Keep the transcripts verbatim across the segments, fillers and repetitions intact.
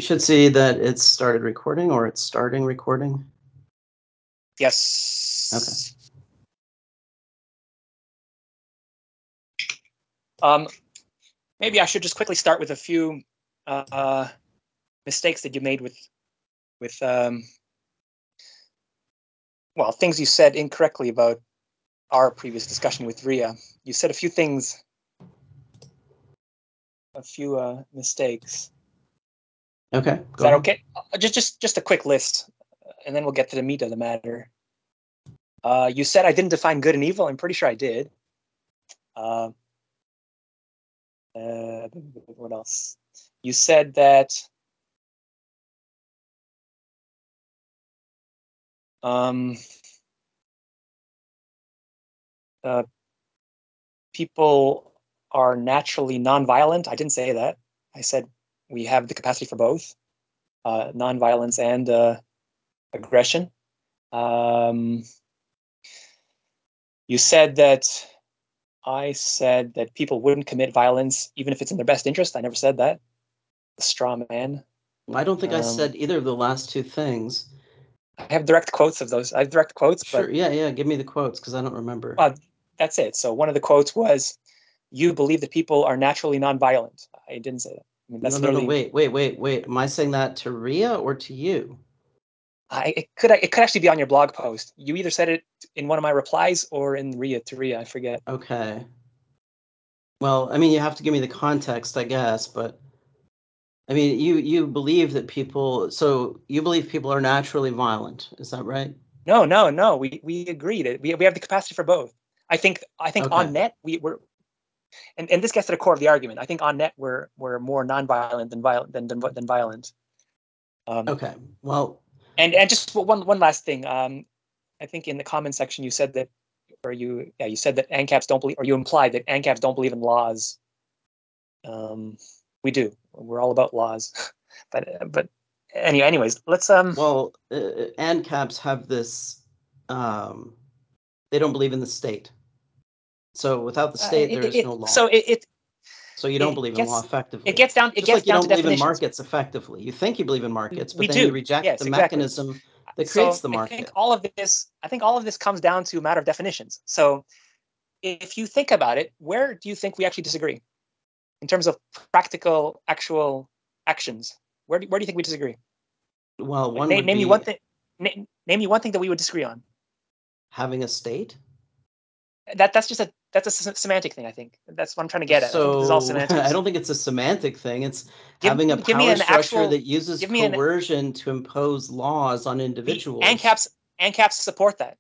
You should see that it's started recording or it's starting recording. Yes. Okay. Um, maybe I should just quickly start with a few uh, mistakes that you made with, with um, well, things you said incorrectly about our previous discussion with Ria. You said a few things, a few uh, mistakes. Okay. Is Go that ahead. okay? Uh, Just, just, just a quick list, and then we'll get to the meat of the matter. Uh, you said I didn't define good and evil. I'm pretty sure I did. Uh, uh, what else? You said that um, uh, people are naturally nonviolent. I didn't say that. I said we have the capacity for both, uh, nonviolence and uh, aggression. Um, you said that I said that people wouldn't commit violence even if it's in their best interest. I never said that. A straw man. I don't think I Um, said either of the last two things. I have direct quotes of those. I have direct quotes, Sure. but Yeah. Yeah. Give me the quotes because I don't remember. uh, that's it. So one of the quotes was, "You believe that people are naturally nonviolent." I didn't say that. I mean, that's no, no, no. literally. Wait, wait, wait, wait. Am I saying that to Ria or to you? I, it could it could actually be on your blog post. You either said it in one of my replies or in Ria to Ria. I forget. Okay. Well, I mean, you have to give me the context, I guess, but I mean, you you believe that people, so you believe people are naturally violent. Is that right? No, no, no. We we agreed. We we have the capacity for both. I think I think Okay. on net we were, and, and this gets to the core of the argument. I think on net we're we're more nonviolent than violent than than, than violent. Um, Okay. Well, and and just one one last thing. Um, I think in the comment section you said that, or you yeah you said that ANCAPs don't believe, or you implied that ANCAPs don't believe in laws. Um, we do. We're all about laws, but but anyway, anyways, let's um. well, uh, ANCAPs have this, um, they don't believe in the state. So without the Uh, state, it, there is it, no law. so it, it So you don't it believe in law gets it effectively. gets down it Just gets like you down don't to believe in definitions. markets effectively. You think you believe in markets, but We then you do. reject the Yes, exactly. mechanism that creates So the I think market. all of this, I think all of this comes down to a matter of definitions. So if you think about it, where do you think we actually disagree in terms of practical, actual actions? Where do, where do you think we disagree? Well, Like one name, would name me one be thing. Name, name me one thing that we would disagree on. having a state. That that's just a that's a semantic thing. I think that's what I'm trying to get at. I think this is all So I semantics. don't think it's a semantic thing. It's Give having a give me power an structure actual. that uses Give me an coercion to impose laws on the individuals. ANCAPs ANCAPs support that.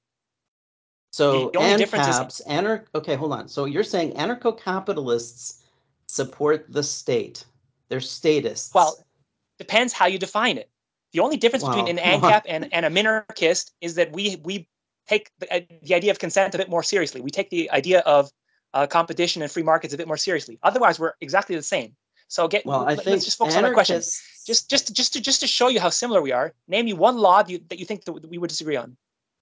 So The only difference is ANCAPs, anar- okay, hold on. So you're saying anarcho-capitalists support the state. They're statists. well, depends how you define it. The only difference between Well, an come on. ANCAP and, and a minarchist is that we we take the, uh, the idea of consent a bit more seriously. We take the idea of uh, competition and free markets a bit more seriously. Otherwise, we're exactly the same. So get Well, I let's think just focus on my question. anarchists, Just just just to just to show you how similar we are. Name me one law that you, that you think that we would disagree on.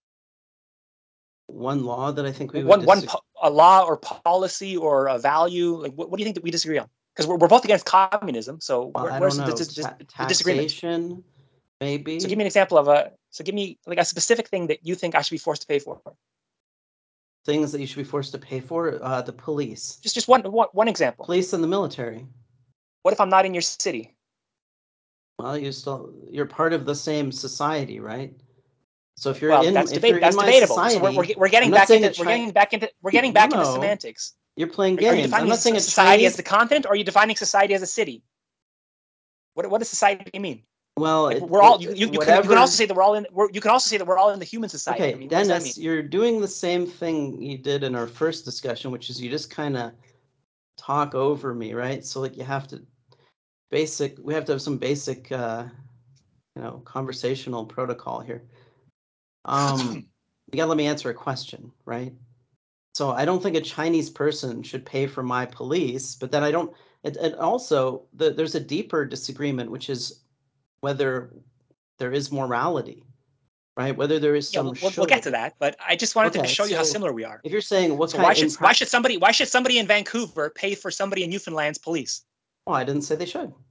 one law that I think we would One one disagree. a law or policy or a value. Like what, what do you think that we disagree on? Because we're, we're both against communism. So Well, where, I where's don't the, know. the, Ta- the disagreement? taxation, So give maybe. me an example of a. So give me like a specific thing that you think I should be forced to pay for. Things that you should be forced to pay for. Uh, the police, Just just one one, one example. police and the military. What if I'm not in your city? Well, you still you're part of the same society, right? So if you're Well, in that's if you're debate. in That's my debatable. So we're, we're, society, we're I'm getting not back saying a into we're Chi- getting back into we're getting no, back into no, semantics. you're playing Are, are you games. I'm defining not saying a society as Chinese. the continent, or are you defining society as a city? What what does society mean? Well, Like it, we're all you, it you, you can you can also whatever. say that we're all in we're, you can also say that we're all in the human society. I Okay, mean, what does that mean? Dennis, you're doing the same thing you did in our first discussion, which is you just kind of talk over me, right? So like you have to basic. We have to have some basic, uh, you know, conversational protocol here. Um, you gotta let me answer a question, right? So I don't think a Chinese person should pay for my police, but then I don't. It, it also the, there's a deeper disagreement, which is whether there is morality, right? Whether there is Yeah, some we'll, we'll we'll get to should. that, but I just wanted to Okay, show you how so similar we are. if you're saying what So why kind should in why pra- should somebody why should somebody in Vancouver pay for somebody in Newfoundland's police? oh, I didn't say they should.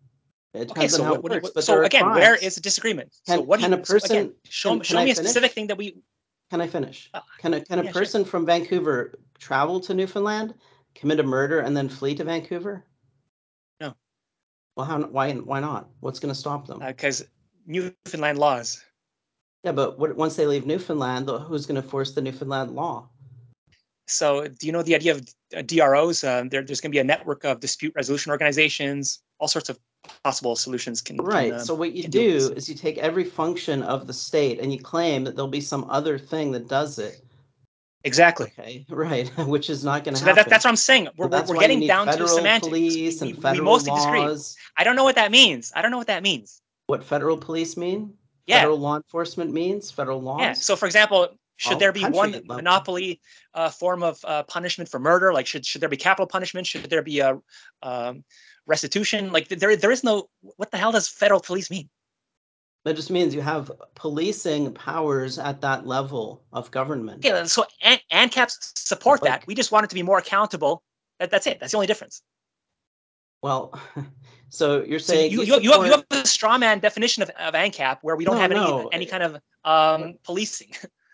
It Okay, depends on so how what, it what, do you- works, what but there so are again, where crimes. is the disagreement? Can, so what can do a you? So again, person, show can, can show I me a finish? specific thing that we. Can I finish? Uh, Can a, can a yeah, sure. person from Vancouver travel to Newfoundland, commit a murder, and then flee to Vancouver? No, Well, how, why, why not? What's going to stop them? because uh, Newfoundland laws. Yeah, but what, once they leave Newfoundland, who's going to force the Newfoundland law? So, do you know the idea of uh, D R Os? Uh, there, there's going to be a network of dispute resolution organizations. All sorts of possible solutions can Right. can, uh, so what you can deal with do this. is you take every function of the state and you claim that there'll be some other thing that does it. Exactly. Okay, right, which is not going to So that, happen. that, that's what I'm saying. We're, So we're, that's we're why you getting need down to federal semantics. We, police we, and we federal mostly disagree. laws. I don't know what that means. I don't know what that means. What federal police mean? Yeah. Federal law enforcement means federal laws. Yeah. So, for example, should Well, there be country one level. monopoly uh, form of uh, punishment for murder? Like, should should there be capital punishment? Should there be a um, restitution? Like, there there is no. What the hell does federal police mean? That just means you have policing powers at that level of government. Okay, so An- ANCAPs support Like- that. We just want it to be more accountable. That, that's it. That's the only difference. Well, so you're So saying you, you, you, you, have, you have support- a straw man definition of, of ANCAP where we don't No, have any no. any kind of um, policing.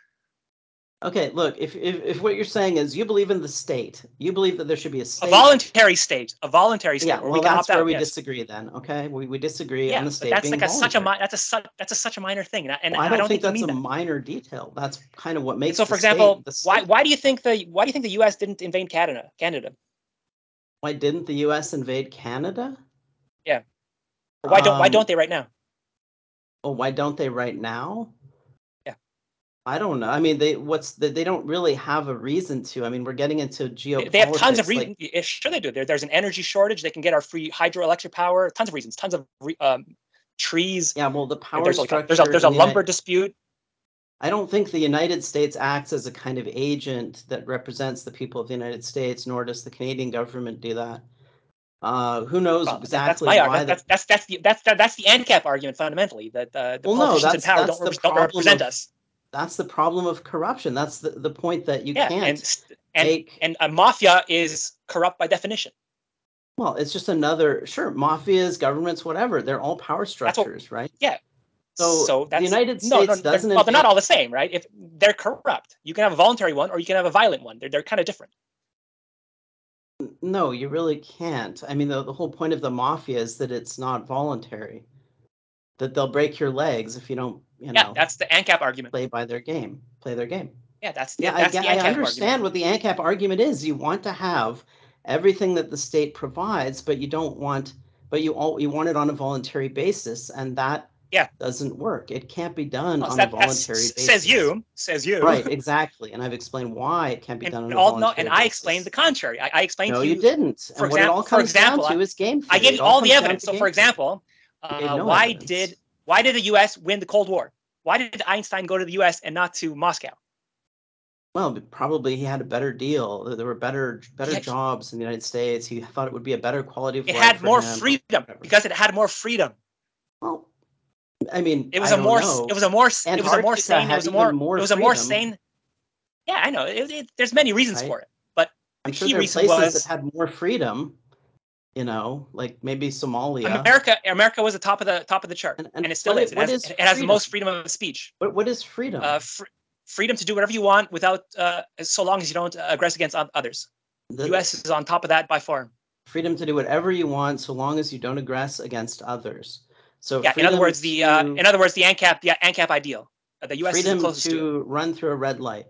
Okay, look, if, if if what you're saying is you believe in the state, you believe that there should be a state. A voluntary state, a voluntary state Yeah, where well, we can that's opt where out. we Yes. disagree then. Okay, we, we disagree Yeah, on the but state that's being like a, such a voluntary. mi- that's a su- that's a such a minor thing, and, and Well, I I don't don't think think, that's you a mean that. minor detail. That's kind of what And makes so, the for example, state the why state. why do you think the why do you think the U S didn't invade Canada? Canada? Why didn't the U S invade Canada? Yeah. Or why don't why Um, don't they right now? well, why don't they right now? Yeah. I don't know. I mean, they what's the, they don't really have a reason to. I mean, we're getting into They, geopolitics. they have tons of like- reasons. Yeah, sure, they do. There, there's an energy shortage. They can get our free hydroelectric power. Tons of reasons. Tons of re, um, trees. Yeah, well, the power There's like a, structure. there's a there's a in the lumber United- dispute. I don't think the United States acts as a kind of agent that represents the people of the United States, nor does the Canadian government do that. Uh, who knows Well, that- exactly that's my why? ar- that's, that's that's the that's that, that's the ANCAP argument fundamentally, that uh, the Well, no, politicians in that's power that's don't, the rep- don't represent problem of- us. That's the problem of corruption. That's the, the point that you Yeah, can't and and take. and a mafia is corrupt by definition. Well, it's just another sure mafias, governments, whatever. They're all power what- structures, right? Yeah. So, So the that's United no, no, States they're, doesn't well, they're not invade- all the same, right? If they're corrupt, you can have a voluntary one or you can have a violent one. They're they're kind of different. No, you really can't. I mean, the, the whole point of the mafia is that it's not voluntary. That they'll break your legs if you don't, you Yeah, know, that's the ANCAP argument. play by their game, play their game. Yeah, that's the Yeah, I, that's get- the I ANCAP understand argument. what the ANCAP argument is. You want to have everything that the state provides, but you don't want, but you all you want it on a voluntary basis, and that Yeah. doesn't work. It can't be done Well, on that- a that's- voluntary basis. Says you, says you. Right, exactly. And I've explained why it can't be And done on a all no, voluntary and I basis. explained the contrary. I, I explained No, to you didn't. For And what it example, all for comes example, down to I- is game I theory. gave It you all comes the down evidence. to So, game for theory. example, You gave uh, no why evidence. did why did the U S win the Cold War? Why did Einstein go to the U S and not to Moscow? Well, but probably he had a better deal. There were better better Yeah. jobs in the United States. He thought it would be a better quality of It life had for more him, or freedom whatever. because it had more freedom. Well, I mean, It was I a don't more know. it was a more it was a more Antarctica sane it had was a even more, more it was a more freedom. sane. Yeah, I know. It, it, there's many reasons Right. for it, but I'm the sure key there are reason places was that had more freedom. You know, like maybe Somalia. America. America was the top of the top of the chart, And- and, and it still what is. is- It what has, is it has the freedom? most freedom of speech. What what is freedom? Uh, fr- freedom to do whatever you want without, uh, so long as you don't uh, aggress against o- others. The- U S is on top of that by far. freedom to do whatever you want, so long as you don't aggress against others. So Yeah. In freedom other words, the to, uh, in other words, the ANCAP, the ANCAP ideal. Uh, the U S is the freedom closest to it. to run through a red light.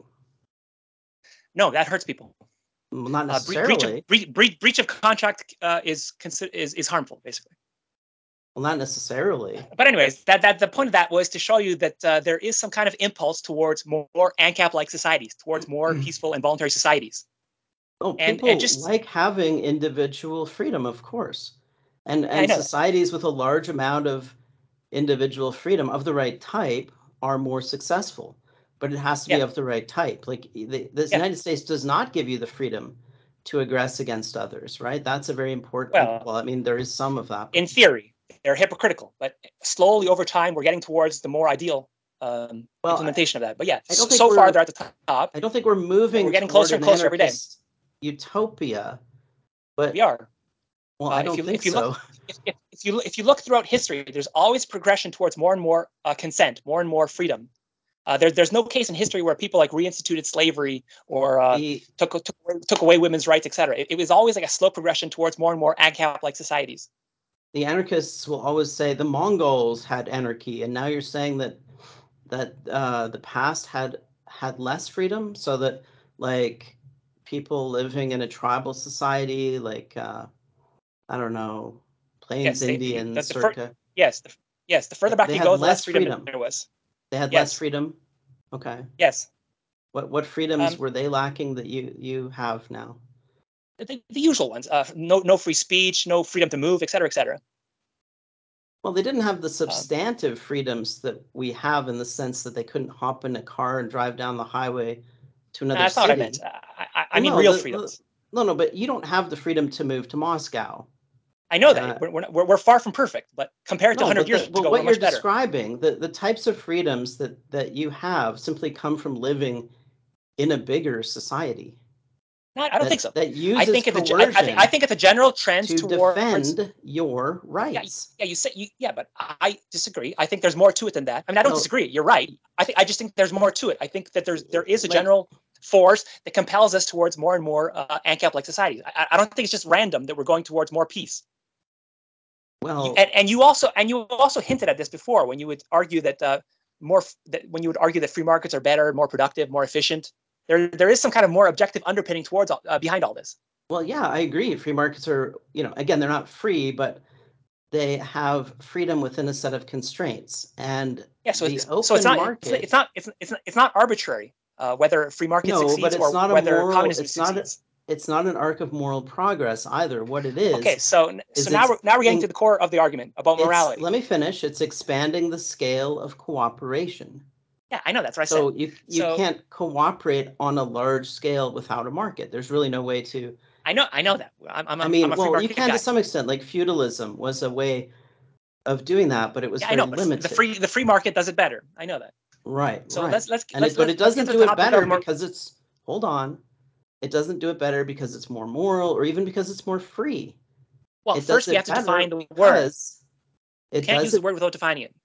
No, that hurts people. Well, not Uh, bre- breach, necessarily. of, breach, breach, breach of contract uh, is, consi- is is harmful, basically. Well, not necessarily. But anyways, that, that the point of that was to show you that uh, there is some kind of impulse towards more, more ANCAP-like societies, towards more peaceful and voluntary societies. Oh, And- people and just- like having individual freedom, of course. And I and know that. societies with a large amount of individual freedom of the right type are more successful. But it has to be Yeah. of the right type. Like the, the Yeah. United States does not give you the freedom to aggress against others, right? That's a very important. Well- Well, I mean, there is some of that. but- In theory, they're hypocritical, but slowly over time, we're getting towards the more ideal um, Well, implementation of that. But yeah, I don't think so far we're- they're at the top. I don't think we're moving We're getting toward closer and an closer every day. anarchist utopia. But We are. well, Uh, I if don't you think if you so. look, if, if, if you if you look throughout history, there's always progression towards more and more uh, consent, more and more freedom. Uh, there, there's no case in history where people like reinstituted slavery or uh, The, took took away, took away women's rights, et cetera. It, it was always like a slow progression towards more and more ANCAP-like societies. the anarchists will always say the Mongols had anarchy, and now you're saying that that uh, the past had had less freedom, so that like people living in a tribal society, like uh, I don't know, Plains Yes, they, Indian the, the fir- circa, yes, the, yes. The further back they you had go, the less less freedom, freedom. there was. They had less Yes. freedom. Okay. Yes. What what freedoms Um, were they lacking that you you have now? the, the usual ones. Uh, no no free speech, no freedom to move, et cetera, et cetera. Well, they didn't have the Um, substantive freedoms that we have in the sense that they couldn't hop in a car and drive down the highway to another that's not what I city. meant. I, I, I Well, mean no, real the, the, freedoms. no, no, but you don't have the freedom to move to Moscow. I know that Uh, we're, we're we're far from perfect, but compared to no, one hundred but, years the, but ago, what we're you're much better. describing, the, the types of freedoms that, that you have simply come from living in a bigger society. No, I don't that, think so. That uses I think it's a, coercion I, I think I think it's a general trend to towards defend your rights. Yeah, yeah, you say you, yeah, but I disagree. I think there's more to it than that. I mean, I don't No, disagree. You're right. I think I just think there's more to it. I think that there's there is a like, general force that compels us towards more and more uh, ANCAP-like societies. I, I don't think it's just random that we're going towards more peace. well, You, and, and you also and you also hinted at this before when you would argue that uh, more that when you would argue that free markets are better, more productive, more efficient. There there is some kind of more objective underpinning towards uh, behind all this. well, yeah, I agree. Free markets are, you know, again, they're not free, but they have freedom within a set of constraints. And Yeah, so the it's, open so it's not market, it's not it's it's not, it's not arbitrary uh, whether free market no, but succeeds it's or not a whether moral, communism it's not, succeeds. it's not an arc of moral progress either. What it Okay, is, so is so now it's we're now we're getting in, to the core of the argument about it's, morality. let me finish. It's expanding the scale of cooperation. Yeah, I know that's what I So said. you you So can't cooperate on a large scale without a market. There's really no way to. I know I know that. I'm I'm a, I I'm mean, a free well, you market can to guy. some extent. Like feudalism was a way of doing that, but it was Yeah, I very know, but the limited. free the free market does it better. I know that. Right, So right. let's let's And let's it, but let's, it let's get doesn't to the do it topic better of more. because it's, hold on. It doesn't do it better because it's more moral or even because it's more free. Well, It does first we have it to define better the word. because You it can't does use the it. word without defining it.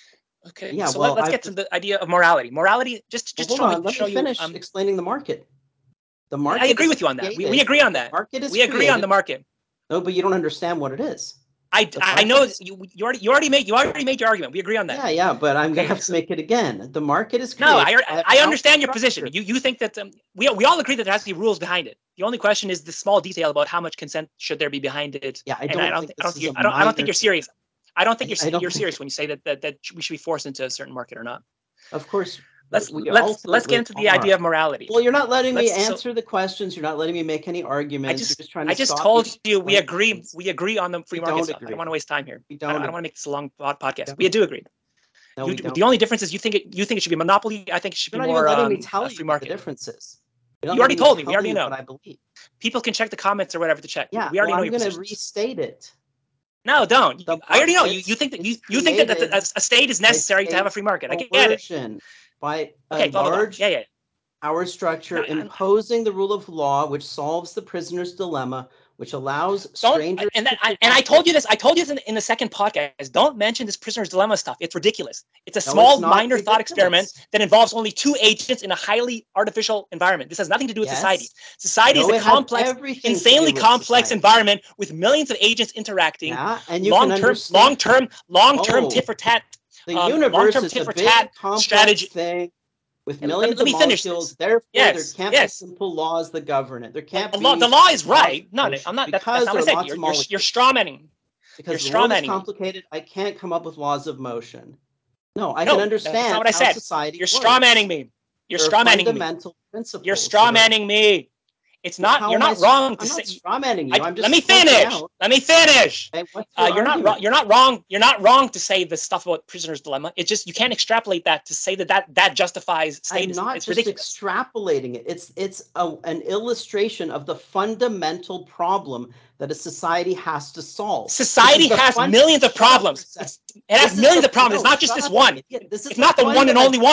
Okay, Yeah, so well, let, let's I've get to the idea of morality. Morality, just well, just to hold show me on. Let me show you. finish Um, explaining the market. The I market agree is with you on that. We we created. agree on The that. market is We agree on the created. market. No, but you don't understand what it is. I, The I market know is, you, you already you already made you already made your argument. We agree on that. yeah, yeah, but I'm gonna Okay, have to so, make it again. The market is no, created I by a I power understand your structure. position. You you think that um, we we all agree that there has to be rules behind it. The only question is the small detail about how much consent should there be behind it. Yeah, I And don't I don't think think I this don't is a think I don't I don't think minor. you're serious. I don't think I, you're I don't you're think. serious when you say that, that that we should be forced into a certain market or not. Of course, Let's we let's let's get ultimately into the are. idea of morality. Well, you're not letting me Let's so answer the questions. You're not letting me make any I arguments. You're just just trying I to just stop me told from you we explaining agree things. we agree on the free We market don't stuff. I don't want to agree. waste time here. We I don't, don't I don't want to agree. make this a long podcast. We We don't. do agree. No, You, we don't. the only difference is you think it you think it should be monopoly. I think it should You're be not even more letting me um, tell a you free what the market. difference is. You're not You already letting me told me. We tell already you know. what I believe. People can check the comments or whatever to check. Yeah, We well, already know I'm your going to positions. restate it. No, don't. You, The I already know. You, market you think that you, is you think that, that created a, a state is by necessary to have a state free market. I get it. coercion, by a Okay, blah blah blah. large Yeah, yeah. power No, structure I'm, imposing the rule of law, which solves the prisoner's dilemma, which allows don't. strangers And that, to I, and I cooperate. told you this. I told you this in, in the second podcast. Don't mention this prisoner's dilemma stuff. It's ridiculous. It's a No, it's small, not minor thought experiment ridiculous. that involves only two agents in a highly artificial environment. This has nothing to do with society. Yes. Society is No, a it has complex, everything to do insanely with complex society. environment with millions of agents interacting. Yeah, and you can Long-term, understand. long-term, long-term Oh, tit for tat. the Um, universe long-term is tit a for big, tat complex strategy. thing with Let me, millions let of me finish molecules. this. Therefore, there Yes, can't be yes. simple laws that govern it. There Well, can't the law, the be law is laws right. of No, motion I'm not. That, because that's not there what I are said. lots You're of you're you're molecules. straw manning. You're Because the straw world is manning me. complicated, I can't come up with laws of motion. No, I can No, that's not understand what I how said. society You're straw manning works. me. You're There are straw manning me. fundamental You're principles straw that are. manning me. It's Well, not. how You're am I? not wrong to I'm not say. strawmanning you. I, I'm let just me pointing finish. out. Let me finish. Okay, what's Uh, your you're not wrong. argument? You're not wrong. You're not wrong to say the stuff about prisoner's dilemma. It's just you can't extrapolate that to say that that, that justifies I'm statism. not It's just ridiculous. extrapolating it. It's it's a, an illustration of the fundamental problem that a society has to solve. This is Society the has fun. millions of Shut up for a problems. second. It's, it has This is millions the of problems. It's no. not just Shut this up, you one. idiot. This is It's the not the one and only fundamental one. problem.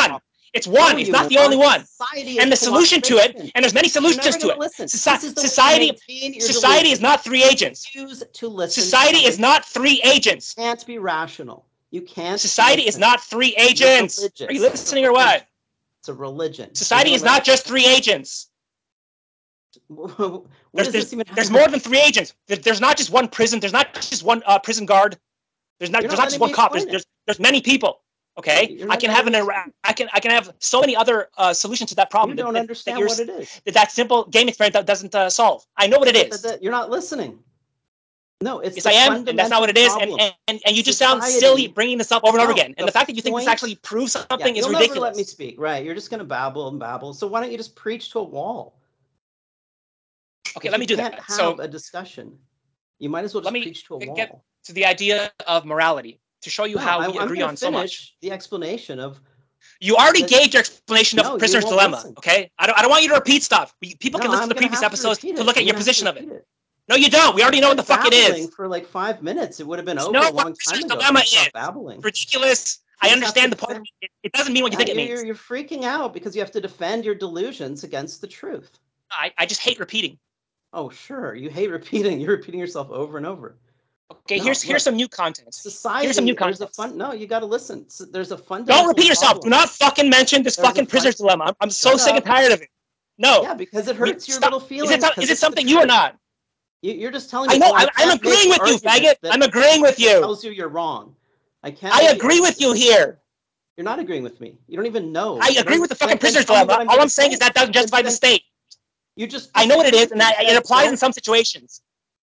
It's one. No, it's you not the moron. only one. Society And the is solution to it, cooperation. and there's many You're never solutions to going to it. listen. Soci- This is the society, way you maintain your society is delusion. not three agents. Refuse to listen. Society to is not three agents. You can't be rational. You can't. Society listen. is not three agents. Are you listening or what? It's a religion. Society is not just three agents. what there's does there's, this even there's more than three agents. There's not just one prison. There's not just one uh, prison guard. There's not. You're There's not not just letting one me cop. There's, explain there's there's many people. Okay, You're I not can have an letting me Iraq. I can I can have so many other uh, solutions to that problem. You that, don't that, understand that you're- what it is. That, that simple game experiment that doesn't uh, solve. I know what it That- is. that- that- You're not listening. No, it's Yes, the I am, and that's not what it is. And fundamental and, and you just Society- sound silly bringing this up over and over No, again. And the the fact that you think this point- actually proves Yeah, something is you'll ridiculous. never let me speak. Right? You're just going to babble and babble. So why don't you just preach to a wall? Okay, If let you me do can't that. Have So a discussion. You might as well let just me preach to a get wall. to the idea of morality to show you No, how I, we I'm agree gonna on so much. finish the explanation of. You already that- gave your explanation of No, you prisoner's won't dilemma. listen. Okay, I don't. I don't want you to repeat stuff. We- People No, can listen I'm to the gonna previous have to episodes repeat to it. look at I'm your gonna have to position of it. repeat it. No, you don't. We already know what the fuck it Babbling is. for like five minutes. It would have been You over know a what long time prisoner's ago. dilemma Stop is. babbling. Ridiculous. You I just understand the have to point. It, it doesn't mean what you Yeah, think it you're, means. you're freaking out because you have to defend your delusions against the truth. I, I just hate repeating. Oh, sure. You hate repeating. You're repeating yourself over and over. Okay, No, here's look, here's some new content. Society. Here's some new There's content. a fun. No, you got to listen. S- There's a fundamental. Don't repeat yourself. Do problem. not fucking mention this There's a fucking fun- prisoner's dilemma. I'm, I'm so Shut sick up. and tired of it. No. Yeah, because it We- hurts your stop. little Is feelings. it, some- 'cause is it it's the something you or truth. not? You, you're just telling me. I know. Oh, I I, I'm can't make agreeing with you, argument faggot. that- I'm agreeing with that you. Tells you you're wrong. I can't. I make the agree with argument. you here. You're not agreeing with me. You don't even know. I agree Then- with the fucking then- then prisoner's tell me what dilemma. All gonna I'm saying is say. that doesn't Then- justify the then- state. You just. I know what it is, and that, You it applies don't- in some situations.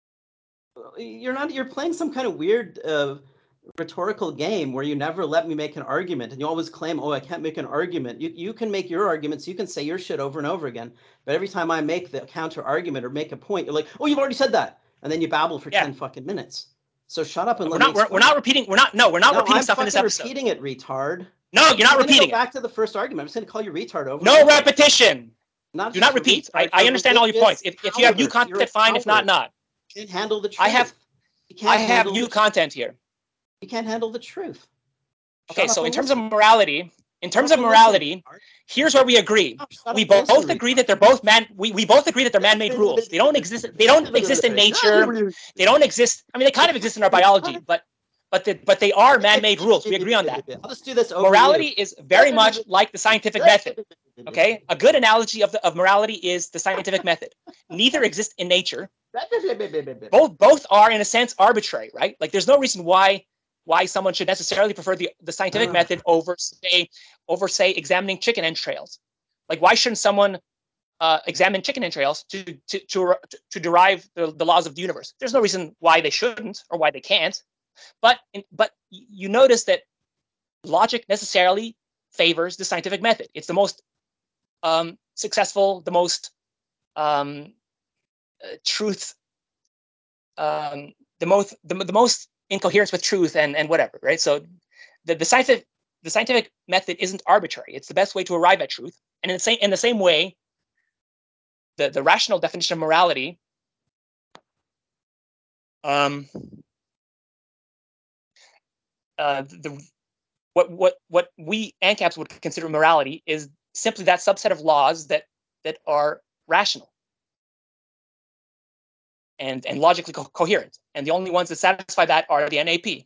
You're not. You're playing some kind of weird uh, rhetorical game where you never let me make an argument, and you always claim, "Oh, I can't make an argument." You you can make your arguments. You can say your shit over and over again. But every time I make the counter argument or make a point, you're like, "Oh, you've already said that," and then you babble for Yeah. ten fucking minutes. So shut up and We're let me not. We're, explain. we're not repeating. We're not. No, we're not No, repeating I'm stuff in this fucking episode. repeating it, retard. No, you're not I'm gonna repeating go it. back to the first argument. I'm just gonna call you retard over. No and over. repetition. Not Do just not a repeat. I, retard, I a understand all your religious points. If, if you have new coward. You're a content, fine. If not, coward. not. You can't handle the truth. I have. You can't I have handle new the, content here. You can't handle the truth. Okay, Shut up so in and terms listen. of morality, in terms Shut of up and listen, morality, retard. here's where we agree. Oh, shut We up and listen, both agree that they're both man. We, we both agree that they're man-made rules. They don't exist. They don't exist in nature. They don't exist. I mean, they kind of exist in our biology, but but the, but they are man-made rules. We agree on that. I'll just do this over Morality you. is very much like the scientific method. Okay, a good analogy of the of morality is the scientific method. Neither exist in nature. Both both are in a sense arbitrary, right? Like there's no reason why why someone should necessarily prefer the, the scientific Ugh. method over say over say examining chicken entrails. Like why shouldn't someone uh, examine chicken entrails to to to, to derive the, the laws of the universe? There's no reason why they shouldn't or why they can't. But in, but you notice that logic necessarily favors the scientific method. It's the most um, successful, the most um, uh, truth, um, the most the, the most in coherence with truth and and whatever, right? So the, the scientific the scientific method isn't arbitrary. It's the best way to arrive at truth. And in the same in the same way, the, the rational definition of morality um, uh, the what what what we ANCAPs would consider morality is simply that subset of laws that that are rational and and logically co- coherent, and the only ones that satisfy that are the N A P.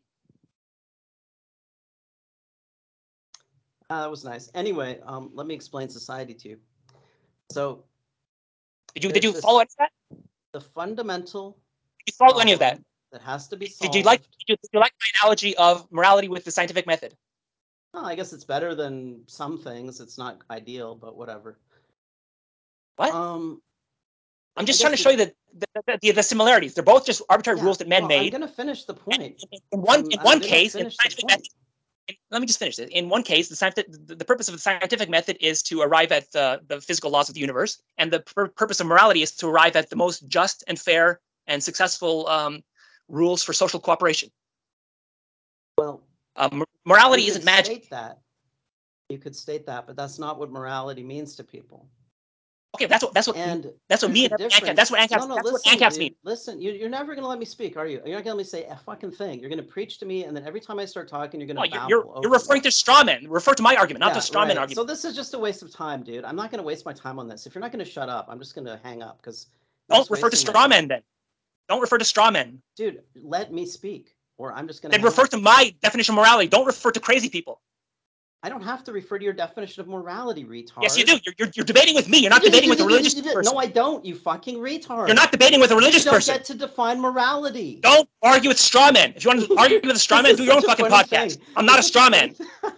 Uh, that was nice. Anyway, um, let me explain society to you. So, Did you did you this, follow any of that? The fundamental. Did you follow any of that? That has to be solved. Did you like did you, did you like my analogy of morality with the scientific method? Oh, I guess it's better than some things. It's not ideal, but whatever. What? Um, I'm just I trying to guess show you the the, the the similarities. They're both just arbitrary yeah, rules that men well, made. I'm going to finish the point. In, in one I'm, in I'm one gonna case, in finish the scientific point. method, in, let me just finish this. In one case, the scientific the, the purpose of the scientific method is to arrive at the, the physical laws of the universe, and the pur- purpose of morality is to arrive at the most just and fair and successful um, rules for social cooperation. Well, um, morality you isn't could magic. State that. You could state that, but that's not what morality means to people. Okay, that's what that's what And that's what there's me a and ANCAP. difference. That's what ANCAPs. No, no, that's what listen, ANCAPs dude. mean. Listen, you, you're never gonna let me speak, are you? You're not gonna let me say a fucking thing. You're gonna preach to me, and then every time I start talking, you're No, gonna you're babble you're, over you're referring me. to straw men. Refer to my argument, not Yeah, the straw man right. So argument. this is just a waste of time, dude. I'm not gonna waste my time on this. If you're not gonna shut up, I'm just gonna hang up because you're Don't just refer to wasting my straw men time. then. Don't refer to straw men. Dude, let me speak, or I'm just gonna Then hang refer up. to my definition of morality. Don't refer to crazy people. I don't have to refer to your definition of morality, retard. Yes, you do. You're, you're, you're debating with me. You're not debating with a religious person. No, I don't, you fucking retard. You're not debating with a religious you don't person. get to define morality. Don't argue with straw men. If you want to argue with a straw man, do your own fucking podcast. Thing. I'm not it's a straw man.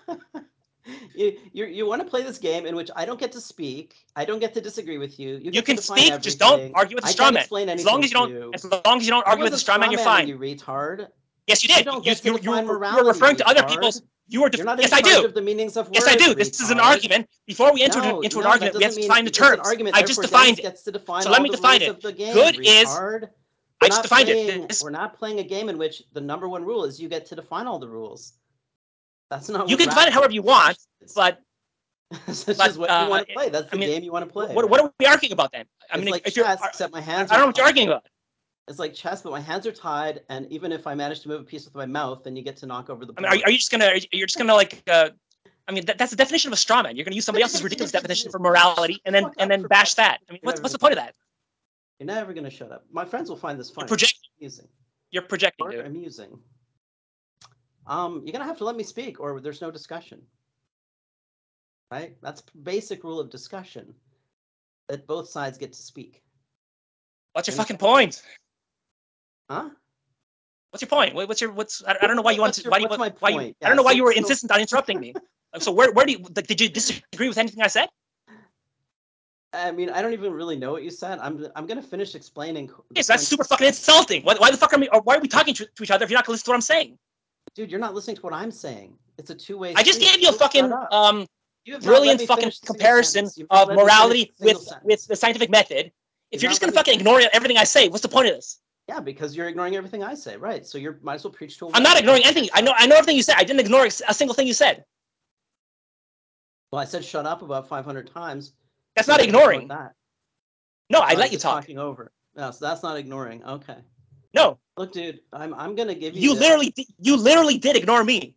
you you, you want to play this game in which I don't get to speak. I don't get to disagree with you. You, You get can to define speak, everything. just don't argue with a I straw can't man. explain anything As long as you don't, you. as long as you don't argue with a straw man, you're fine. You retard. Yes, you did. You don't get you, to you, define you, morality. You were referring to retard. other people's. You were. You're not yes, in I charge do. of the meanings of words. Yes, I do. Retard. This is an argument. Before we enter no, into no, an argument, we have to define the terms. It's an argument. I just Therefore, defined Dennis it. Gets to define so let me the define it. Of the game, Good retard. is. We're I just defined playing, it. We're not playing a game in which the number one rule is you get to define all the rules. That's not. You what can define it however you want, but. That's but, just what uh, you want to play. That's the I mean, game you want to play. What, right? what are we arguing about then? I it's mean, like if chess, you're, except my hands. I don't know what you're arguing about. It's like chess, but my hands are tied, and even if I manage to move a piece with my mouth, then you get to knock over the board. I mean, are, are you just gonna? You're just gonna like? Uh, I mean, that, that's the definition of a straw man. You're gonna use somebody else's ridiculous definition for morality, and then and then bash that. I mean, what's what's the point of that? You're never gonna shut up. My friends will find this funny. You're projecting. Amusing. You're projecting, or dude. Amusing. Um, you're gonna have to let me speak, or there's no discussion. Right? That's basic rule of discussion. That both sides get to speak. What's your fucking point? Huh? What's your point? What's your what's? I, I don't know why you want to. Your, why, what's why, my why point? you? Yeah, I don't know why so, you were so, insistent on interrupting me. So where where do you like, did you disagree with anything I said? I mean, I don't even really know what you said. I'm I'm gonna finish explaining. Yes, that's super fucking insulting. Why, why the fuck are we? Or why are we talking to, to each other if you're not gonna listen to what I'm saying? Dude, you're not listening to what I'm saying. It's a two-way. I just gave you a fucking um brilliant fucking comparison of morality with with the scientific method. If you're just gonna fucking ignore everything I say, what's the point of this? Yeah, because you're ignoring everything I say, right? So you might as well preach to a. I'm not ignoring anything. I know. I know everything you said. I didn't ignore a single thing you said. Well, I said shut up about five hundred times. That's not ignoring. That. No, I let you talk. Talking over. No, so that's not ignoring. Okay. No. Look, dude, I'm I'm gonna give you. You this. literally, you literally did ignore me.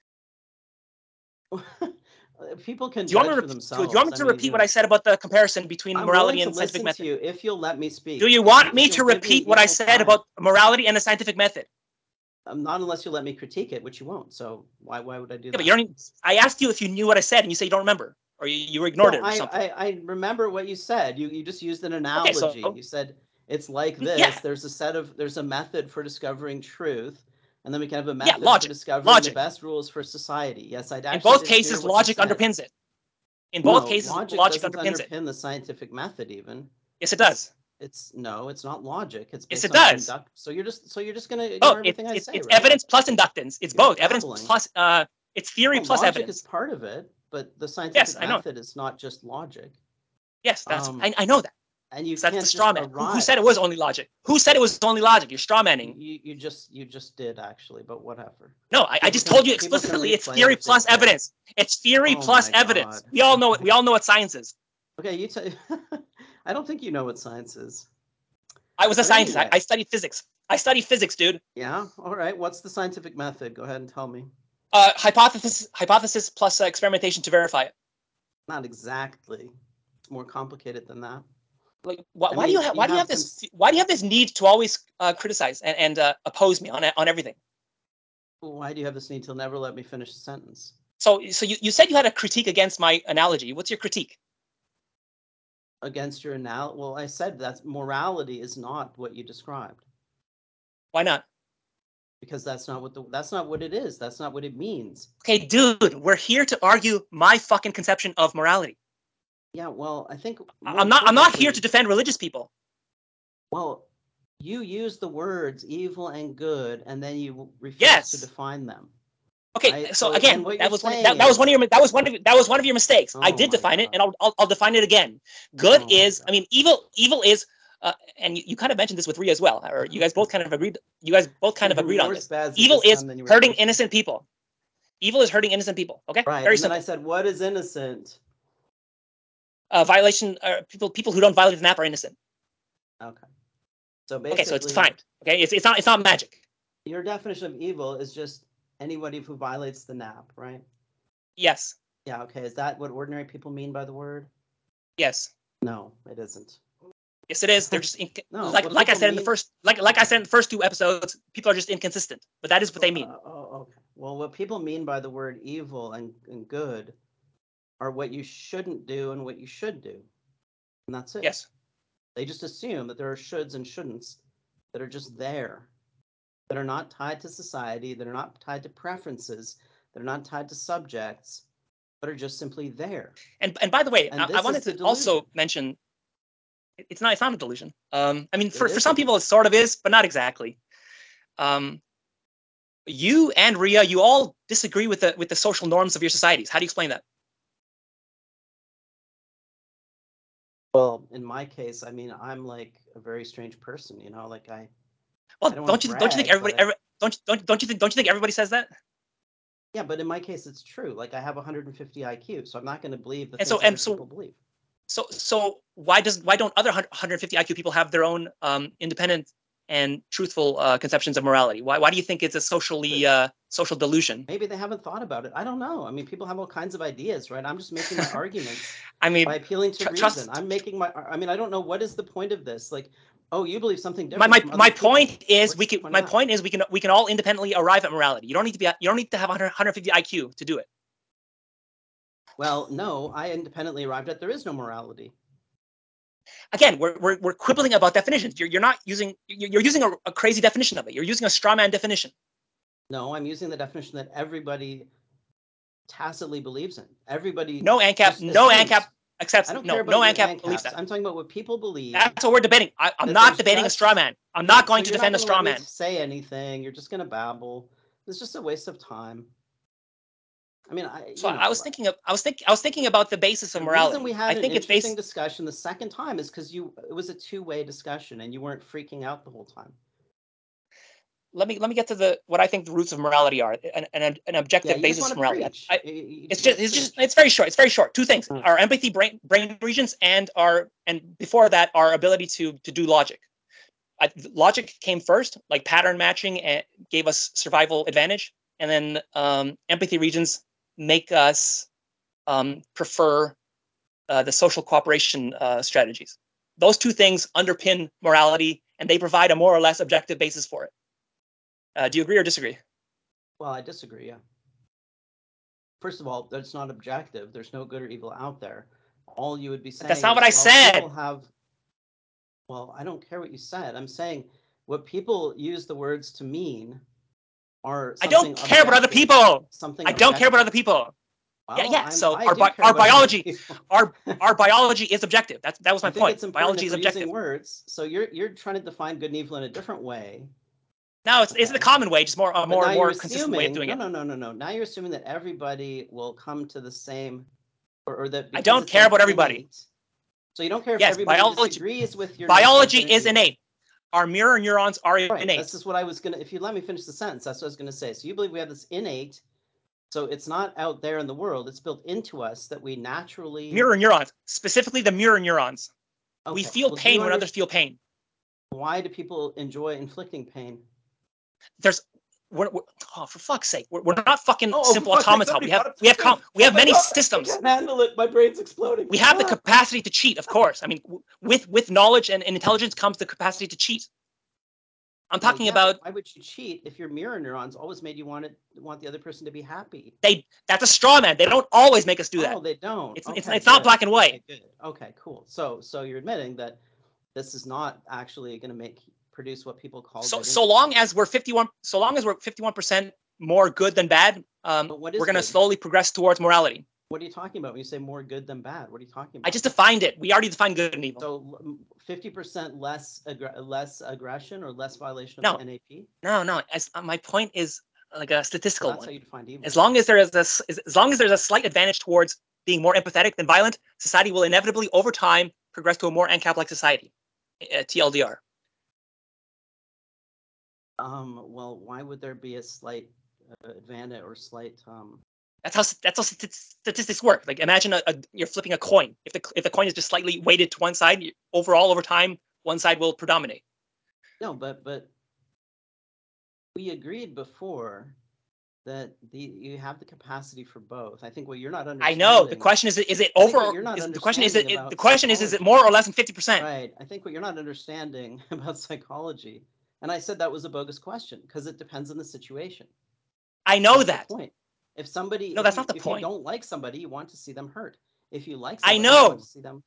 People can do you judge want me for to, themselves. Do you want me to I mean, repeat you what know, I said about the comparison between I'm morality and to scientific method? To you if you'll let me speak. Do you want me to repeat what I said time. about morality and the scientific method? Um, not unless you let me critique it, which you won't. So why why would I do yeah, that? But you don't, I asked you if you knew what I said, and you say you don't remember, or you, you ignored no, it or I, something. I I remember what you said. You you just used an analogy. Okay, so, you said it's like this. Yeah. There's a set of there's a method for discovering truth. And then we can have a method yeah, logic, for discovering logic. the best rules for society. Yes, I'd actually. In both cases, logic underpins it. In both no, cases, logic, logic doesn't underpins underpin it. the scientific method, even. Yes, it does. It's, it's no, it's not logic. It's based yes, it on does. Conduct, so you're just so you're just gonna ignore oh, everything it's, I it's, say. It's right? evidence plus inductance. It's you're both babbling. evidence plus uh, it's theory well, plus logic evidence. Logic is part of it, but the scientific yes, I method know. is not just logic. Yes, that's um, I, I know that. And you so can't that's the straw man. Who, who said it was only logic? Who said it was only logic? You're straw manning. You, you just you just did actually, but whatever. No, I, I just can, told you explicitly. It's theory plus evidence. It's theory oh plus evidence. God. We all know it. We all know what science is. Okay, you. T- I don't think you know what science is. I was a but scientist. Anyway. I, I studied physics. I studied physics, dude. Yeah. All right. What's the scientific method? Go ahead and tell me. Uh, hypothesis, hypothesis plus uh, experimentation to verify it. Not exactly. It's more complicated than that. Like, why, why mean, do you have? Why you do you have this? Why do you have this need to always uh, criticize and, and uh, oppose me on on everything? Why do you have this need to never let me finish the sentence? So, so you, you said you had a critique against my analogy. What's your critique? Against your analogy? Well, I said that morality is not what you described. Why not? Because that's not what the that's not what it is. That's not what it means. Okay, dude, we're here to argue my fucking conception of morality. Yeah, well, I think I'm not I'm not here to defend religious people. Well, you use the words evil and good, and then you refuse yes. to define them. Okay, right? so, so again, that was one that, that was one of your that was one of that was one of your mistakes. Oh I did define God. it, and I'll, I'll I'll define it again. Good oh is, I mean, evil evil is, uh, and you, you kind of mentioned this with Rhea as well, or you guys both kind of agreed. You guys both kind of agreed on this. Evil is hurting innocent people. Evil is hurting innocent people. Okay, right? Very and simple. then I said, "What is innocent?" uh, violation. Uh, people people who don't violate the N A P are innocent. Okay. So basically, okay, so it's defined. Okay, it's it's not it's not magic. Your definition of evil is just anybody who violates the N A P, right? Yes. Yeah. Okay. Is that what ordinary people mean by the word? Yes. No, it isn't. Yes, it is. They're just inc- no, like like I said mean... in the first like like I said in the first two episodes, people are just inconsistent. But that is what they mean. Uh, oh, okay. Well, what people mean by the word evil and, and good are what you shouldn't do and what you should do, and that's it. Yes. They just assume that there are shoulds and shouldn'ts that are just there, that are not tied to society, that are not tied to preferences, that are not tied to subjects, but are just simply there. And and by the way, I, I wanted to also mention. It's not. It's not a delusion. Um, I mean, for, for some people, it sort of is, but not exactly. Um, you and Ria, you all disagree with the with the social norms of your societies. How do you explain that? Well, in my case, I mean, I'm like a very strange person. You know, like I. Well, I don't, don't you brag, don't you think everybody I, every, don't don't don't you think don't you think everybody says that? Yeah, but in my case, it's true. Like I have one hundred fifty I Q, so I'm not going to believe the and things so, other and so, people believe. So, so why does why don't other one hundred fifty I Q people have their own um, independent and truthful uh, conceptions of morality? Why why do you think it's a socially uh, social delusion? Maybe they haven't thought about it. I don't know. I mean, people have all kinds of ideas, right? I'm just making my arguments. I mean, by appealing to tr- reason. trust, I'm making my. I mean, I don't know what is the point of this. Like, oh, you believe something my different my, from other my people. point is What's we can. point My point is we can we can all independently arrive at morality. You don't need to be. You don't need to have one hundred fifty I Q to do it. Well, no, I independently arrived at there is no morality. Again, we're we're, we're quibbling about definitions. You're you're not using. You're using a, a crazy definition of it. You're using a straw man definition. No, I'm using the definition that everybody tacitly believes in. Everybody. No ANCAP. No ANCAP accepts. I don't no, care about no your ANCAP ANCAPs. believes that. I'm talking about what people believe. That's what we're debating. I, I'm not debating just, a straw man. I'm not going so to defend not a straw man. Say anything. You're just going to babble. It's just a waste of time. I mean, I. So you know, I was thinking of. I was thinking. I was thinking about the basis of the morality. The reason we had I an think interesting it's based... discussion the second time is because you. It was a two-way discussion, and you weren't freaking out the whole time. Let me let me get to the what I think the roots of morality are, an an, an objective yeah, basis of morality. I, just it's just it's preach. just it's very short. It's very short. Two things: hmm. our empathy brain brain regions, and our and before that, our ability to to do logic. I, logic came first, like pattern matching, and gave us survival advantage, and then um, empathy regions make us um, prefer uh, the social cooperation uh, strategies. Those two things underpin morality, and they provide a more or less objective basis for it. Uh, do you agree or disagree? Well, I disagree, yeah. First of all, that's not objective. There's no good or evil out there. All you would be saying. That's not is, what I well, said. People have. Well, I don't care what you said. I'm saying what people use the words to mean are. I don't care about other people. Something. I don't care about other people. Well, yeah, yeah. I'm, so I our bi our biology, our our biology is objective. That's that was my point. Biology is objective. Using words, so you're you're trying to define good and evil in a different way. No, it's okay. It's the common way, just more a more more consistent way of doing no, it. No, no, no, no, no. Now you're assuming that everybody will come to the same, or, or that I don't care about everybody. Innate, so you don't care if yes, everybody biology, disagrees with your biology is innate. Our mirror neurons are right, innate. This is what I was gonna. If you let me finish the sentence, that's what I was gonna say. So you believe we have this innate. So it's not out there in the world. It's built into us that we naturally mirror neurons, specifically the mirror neurons. Okay. We feel well, pain when others feel pain. Why do people enjoy inflicting pain? There's, we're, we're, oh, for fuck's sake, we're, we're not fucking oh, simple automata. We have we have com we have oh many God, systems. I can't handle it. My brain's exploding. We have the capacity to cheat, of course. I mean, with with knowledge and, and intelligence comes the capacity to cheat. I'm talking well, yeah, about. Why would you cheat if your mirror neurons always made you want it, want the other person to be happy? They that's a straw man. They don't always make us do that. Oh, they don't. It's okay, it's, it's not black and white. Okay, good. Okay, cool. So so you're admitting that this is not actually going to make produce what people call. So so long as we're fifty-one, so long as we're fifty-one percent more good than bad, um, we're going to slowly progress towards morality. What are you talking about when you say more good than bad? What are you talking about? I just defined it. We already defined good and evil. So fifty percent less aggr less aggression or less violation of no, the N A P? No, no. As uh, my point is like a statistical well, that's one. How you define evil. As long as there is a, as long as there's a slight advantage towards being more empathetic than violent, society will inevitably over time progress to a more ANCAP-like society. Uh, T L D R. Um, well, why would there be a slight uh, advantage or slight um, That's how that's how statistics work. Like imagine a, a, you're flipping a coin. If the if the coin is just slightly weighted to one side, overall over time, one side will predominate. No, but but we agreed before that the you have the capacity for both. I think what you're not I understanding. know. The question is, is it I think over? what you're not Is, the question is, understanding it, about the question is, is it more or less than fifty percent? Right. I think what you're not understanding about psychology, and I said that was a bogus question because it depends on the situation. I know That's that. the point. If somebody, No, if that's you, not the if point. you don't like somebody, you want to see them hurt. If you like I somebody, know. you want to see them.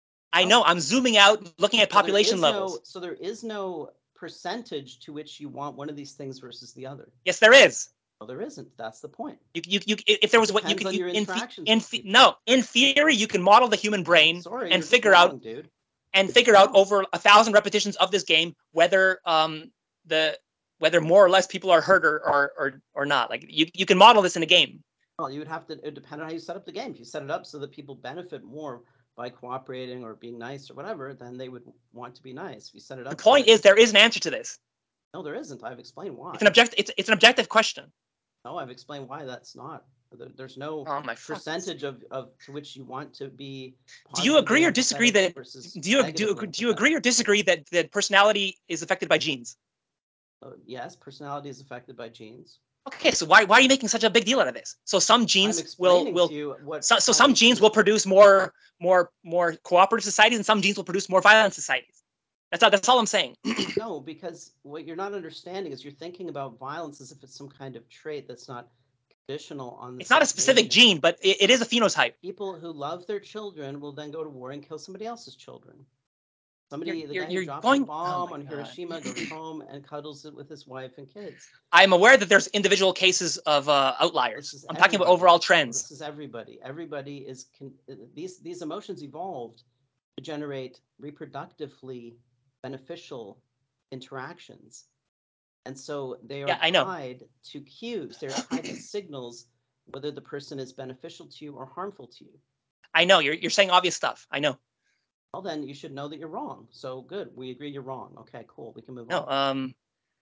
I know. I'm zooming out, looking at So there population is levels. no, so there is no percentage to which you want one of these things versus the other. Yes, there is. Well, there isn't. That's the point. You, you, you, if there was It what you depends could, on you, your in, interactions in, with people. no, in theory, you can model the human brain Sorry, and you're just figure wrong, out, dude. and You're figure just out wrong. over a thousand repetitions of this game whether um the whether more or less people are hurt or or or, or not. Like you, you can model this in a game. Well, you would have to. It would depend on how you set up the game. If you set it up so that people benefit more by cooperating or being nice or whatever, then they would want to be nice. If you set it up. The point so is, there is an answer to this. No, there isn't. I've explained why. It's an object. It's it's an objective question. No, I've explained why that's not. There's no oh, my percentage of, of to which you want to be. Do you agree or disagree that? Do you do, do you agree or disagree that that personality is affected by genes? Uh, yes, personality is affected by genes. Okay, so why why are you making such a big deal out of this? So some genes will will to you what so, so some genes will produce more more more cooperative societies, and some genes will produce more violent societies. That's all. That's all I'm saying. No, because what you're not understanding is you're thinking about violence as if it's some kind of trait that's not conditional on the It's not a specific gene, but it, it is a phenotype. People who love their children will then go to war and kill somebody else's children. Somebody, you're, the you're, guy you're who drops going, a bomb oh on God. Hiroshima goes home and cuddles it with his wife and kids. I'm aware that there's individual cases of uh, outliers. I'm talking about overall trends. This is everybody. Everybody is con- these these emotions evolved to generate reproductively beneficial interactions, and so they are yeah, I know. tied to cues. They're tied to signals, whether the person is beneficial to you or harmful to you. I know you're you're saying obvious stuff. I know. Well, then you should know that you're wrong. So good, we agree you're wrong. Okay, cool. We can move no, on. No, um,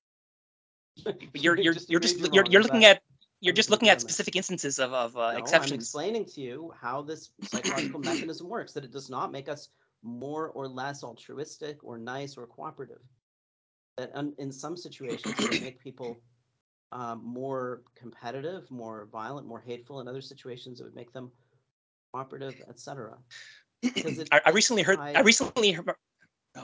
you're you're just you're just you're, you're, you're looking at you're just looking impediment. at specific instances of of uh, no, exceptions. I'm explaining to you how this psychological mechanism works. That it does not make us more or less altruistic or nice or cooperative. That um, in some situations it would make people um, more competitive, more violent, more hateful. In other situations, it would make them cooperative, et cetera. Because it, I, I recently heard. tied, I recently heard. Oh.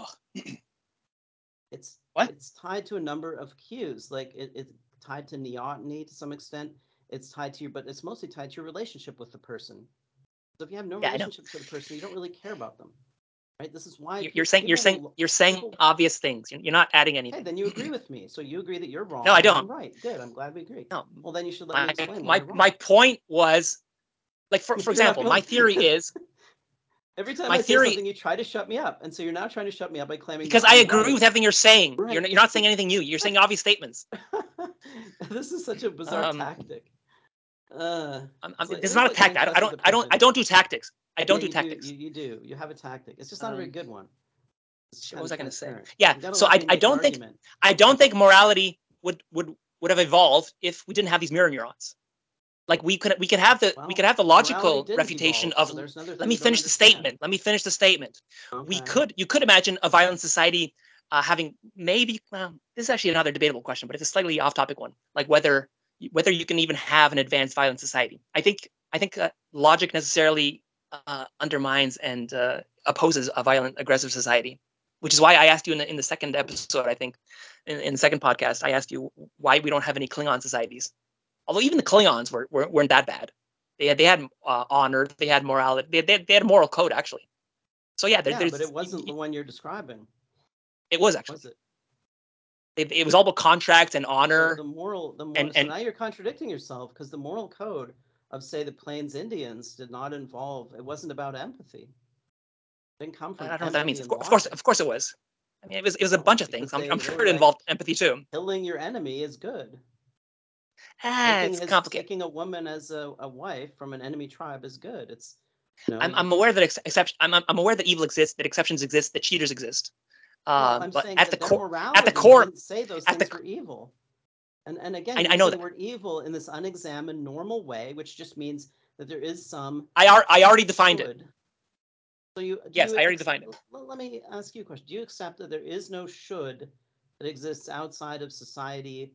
It's what? It's tied to a number of cues. Like it, it's tied to neoteny to some extent. It's tied to your, but it's mostly tied to your relationship with the person. So if you have no yeah, relationship to the person, you don't really care about them, right? This is why you're, people, you're saying you're saying will, you're saying people, obvious things. You're, you're not adding anything. Okay, then you agree with me. So you agree that you're wrong. No, I don't. I'm right. Good. I'm glad we agree. No. Well, then you should let my, me explain my, why you're wrong. My point was, like for for example, my theory is. Every time my I theory, say something, you try to shut me up, and so you're now trying to shut me up by claiming because that I I'm agree right. with everything you're saying. Right. You're, you're not saying anything new. You're saying obvious statements. This is such a bizarre um, tactic. Uh, I'm, I'm, this is not like a tactic. I don't. I don't. I don't do tactics. I don't yeah, do tactics. Do, you, you do. You have a tactic. It's just not um, a very good one. What was I going to say? Yeah. So I, I don't think argument. I don't think morality would would would have evolved if we didn't have these mirror neurons. Like we could we could have the well, we could have the logical refutation evolve, of so let me finish the statement. Let me finish the statement. Okay. We could you could imagine a violent society uh, having maybe well, this is actually another debatable question, but it's a slightly off topic one. Like whether whether you can even have an advanced violent society. I think I think uh, logic necessarily uh, undermines and uh, opposes a violent aggressive society, which is why I asked you in the in the second episode. I think in, in the second podcast I asked you why we don't have any Klingon societies. Although even the Klingons were, were, weren't that bad. They had, they had uh, honor, they had morality, they, they, they had a moral code, actually. So yeah, there, yeah there's, but it wasn't you, the one you're describing. It was actually. Was it? It, it was all about contract and honor. So the moral, the moral and, so and, now you're contradicting yourself because the moral code of, say, the Plains Indians did not involve, it wasn't about empathy. It didn't come from I don't know what empathy that means. and Of course, of course, of course it was. I mean, it was it was a No, bunch of things. because I'm, they- I'm they sure were it like, involved empathy too. Killing your enemy is good. Ah, Taking it's his, complicated. taking a woman as a, a wife from an enemy tribe is good. It's, you know, I'm, you- I'm aware that ex- exception. I'm, I'm aware that evil exists, that exceptions exist, that cheaters exist. well, Uh, I'm but saying at that the their core, at the morality core, didn't say those at the things were evil. And and again, I, you're I know using that. the word evil in this unexamined, normal way, which just means that there is some. I are I already defined should. it. So you do Yes, you I already accept, defined it. let me ask you a question. Do you accept that there is no should that exists outside of society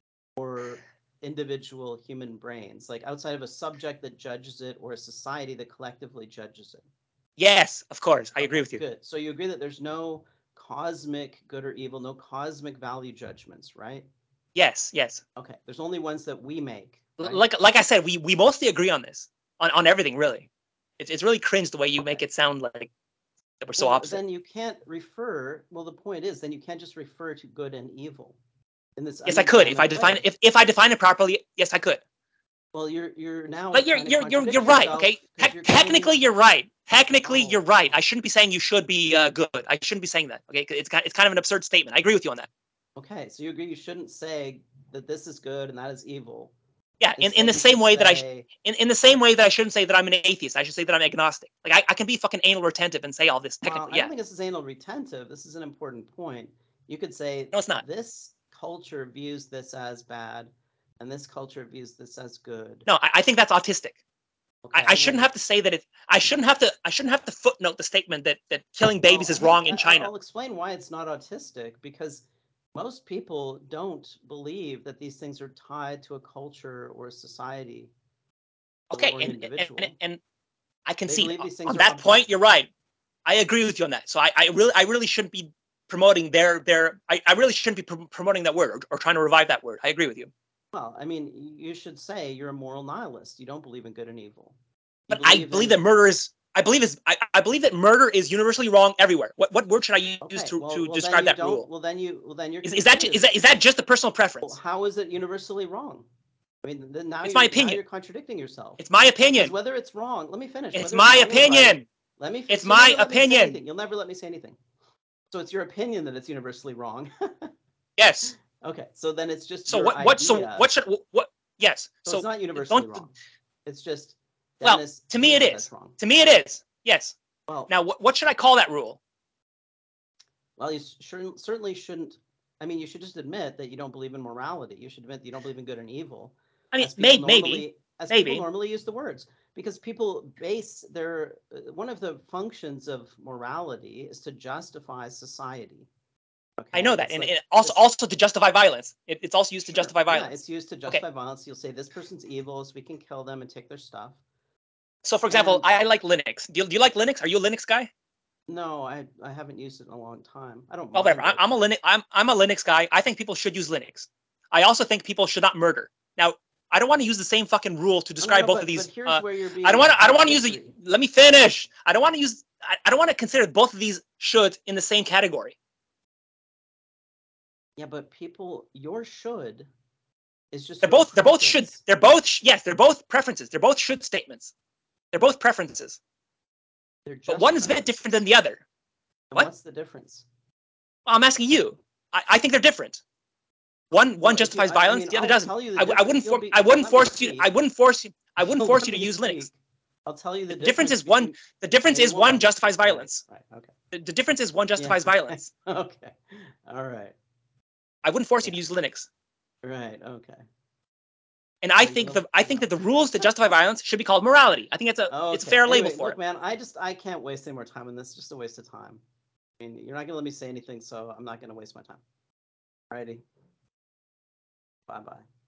or individual human brains, like outside of a subject that judges it or a society that collectively judges it? Yes, of course. I Okay, agree with you. good. So you agree that there's no cosmic good or evil, no cosmic value judgments, right? Yes, yes. Okay, there's only ones that we make, right? Like like I said, we we mostly agree on this, on, on everything really. It's it's really cringe the way you make Okay. it sound like that we're so Well, opposite. then you can't refer, well, the point is, then you can't just refer to good and evil in this Yes, I could if I unexamined define way. if if I define it properly. Yes, I could. Well, you're you're now But you're trying to you're you're contradict you're right. yourself Okay, because Te- you're claiming. technically you're right. Technically Oh, you're right. I shouldn't be saying you should be uh, good. I shouldn't be saying that. Okay, it's kind it's kind of an absurd statement. I agree with you on that. okay. So you agree you shouldn't say that this is good and that is evil. Yeah, in, in Instead, the you same should way that I say, in, in the same way that I shouldn't say that I'm an atheist. I should say that I'm agnostic. Like I, I can be fucking anal retentive and say all this well, technically. I don't Yeah. think this is anal retentive. This is an important point. You could say No, it's not. this culture views this as bad, and this culture views this as good. No, I, I think that's autistic. I, I Okay, shouldn't well, have to say that it. I shouldn't have to. I shouldn't have to footnote the statement that that killing well, babies is hey, wrong in I, China. I'll explain why it's not autistic because most people don't believe that these things are tied to a culture or a society or, Okay, or an and and individual. and I can They see believe these things on are that point. You're objective. right. I agree with you on that. So I, I really I really shouldn't be promoting their their. I, I really shouldn't be pr- promoting that word or, or trying to revive that word. I agree with you. Well, I mean, you should say you're a moral nihilist. You don't believe in good and evil. You But I believe believe in that murder is. I believe is. I, I believe that murder is universally wrong everywhere. What what word should I use okay. to Well, to well, then describe you that don't. rule? Well, then you. Well, then you're Is is that is that confused. is that just a personal Well, preference? how is it universally wrong? I mean, then now It's my you're now opinion. you're contradicting yourself. It's my Because opinion. whether it's wrong, let me finish. It's Whether it's my wrong or right, opinion. let me. It's So you'll my never let me say opinion. anything. You'll never let me say anything. So it's your opinion that it's universally wrong. Yes. Okay, so then it's just So your what what so idea. what should what yes. So it's So not universally don't wrong. It's just well, Dennis to me it thinks that's is. wrong. To me it is. Yes. Well, Now what what should I call that rule? well, you shouldn't, certainly shouldn't. I mean, you should just admit that you don't believe in morality. You should admit that you don't believe in good and evil, I mean, as people maybe maybe normally, as people maybe. normally use the words, because people base their uh, one of the functions of morality is to justify society. I know Okay, that. it's And like it also this. also to justify violence. It, it's also used to Sure, justify yeah, violence. it's used to Okay. justify violence. You'll say this person's evil, so we can kill them and take their stuff. So for example, And I, I like Linux. Do you, do you like Linux? Are you a Linux guy? no, I I haven't used it in a long time. I don't Well, whatever. mind I, it. I'm a Linux. I'm I'm a Linux guy. I think people should use Linux. I also think people should not murder. Now, I don't want to use the same fucking rule to No, no, describe no, both of but but these. here's Uh, where you're I don't being want to. I don't want to use the. contradictory. Let me finish. I don't want to use. I, I don't want to consider both of these shoulds in the same category. Yeah, but people, your should is just They're your both. They're both should. preference. They're both. Yes, they're both preferences. They're both should statements. They're both preferences. They're But just one is a bit different than preferences. the other. And What? what's the difference? Well, I'm asking you. I, I think they're different. One Well, one if you, justifies I, I violence. mean, The other I'll doesn't. tell you the I, w- I difference. If wouldn't. you'll For, be, I if you'll wouldn't let me force you. I speak, wouldn't force you. I if wouldn't you'll force let you to me use Linux. speak, I'll tell you The the difference difference is one. between. The difference No, you is won't one let me justifies speak. Right, violence. right, okay. The, the difference is one Yeah, justifies okay, violence. okay. All right. I wouldn't force you Yeah, to use Linux. right, okay. And I Well, think well, the I think well. that the rules that justify violence should be called morality. I think it's a it's a Okay. fair label Anyway, for look, it. man, I just I can't waste any more time on this. It's just a waste of time. I mean, you're not gonna let me say anything, so I'm not gonna waste my time. Alrighty. Bye bye.